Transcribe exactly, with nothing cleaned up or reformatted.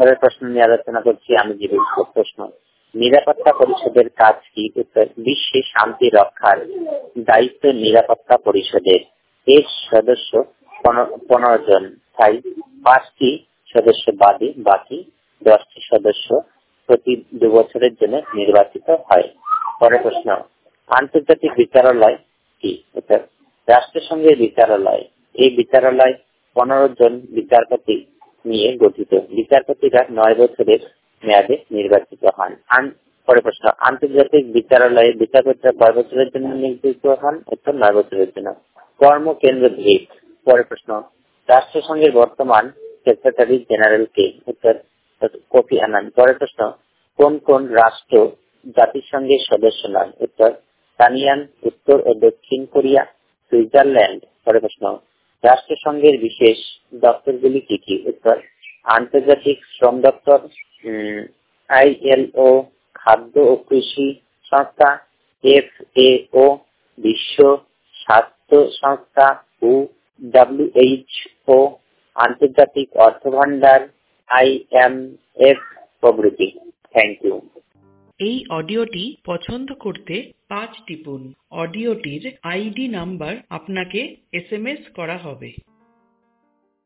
পরের প্রশ্ন নিয়ে আলোচনা করছি আমি যে প্রশ্ন, নিরাপত্তা পরিষদের কাজ কি? উত্তর, বিশ্বে শান্তি রক্ষার দায়িত্ব নিরাপত্তা পরিষদের। এর সদস্য পনেরো জন, তাই পাঁচটি সদস্য বাদে বাকি দশটি সদস্য প্রতি দু বছরের জন্য নির্বাচিত হয়। পরের প্রশ্ন, আন্তর্জাতিক বিচারালয় কি? উত্তর, রাষ্ট্রসংঘের বিচারালয়। এই বিচারালয় পনেরো জন বিচারপতি নিয়ে গঠিত। বিচারপতিরা নয় বছরের মেয়াদে নির্বাচিত হন। পরের প্রশ্ন, আন্তর্জাতিক বিচারালয়ে বিচারপতিরা কয় বছরের জন্য নিযুক্ত হন? উত্তর, নয় বছরের জন্য। কর্মকেন্দ্র ভিত্তিক। পরের প্রশ্ন, রাষ্ট্রসংঘের বর্তমান সেক্রেটারি জেনারেল কে? উত্তর, কোফি আনান। পরের প্রশ্ন, কোন কোন রাষ্ট্র জাতিসংঘের সদস্য নয়? উত্তর, তাইওয়ান, উত্তর ও দক্ষিণ কোরিয়া, সুইজারল্যান্ড। পরের প্রশ্ন, রাষ্ট্রসংঘের বিশেষ দপ্তরগুলি কি কি? উত্তর, আন্তর্জাতিক শ্রম দপ্তর, আইএলও, খাদ্য ও কৃষি সংস্থা, এফ এ ও, বিশ্ব স্বাস্থ্য সংস্থা ও ডাব্লিউএইচ ও, আন্তর্জাতিক অর্থ ভান্ডার, আই এম এফ প্রভৃতি। Thank you. এই অডিওটি পছন্দ করতে পাঁচ টিপুন। অডিওটির আইডি নাম্বার আপনাকে এস এম এস করা হবে।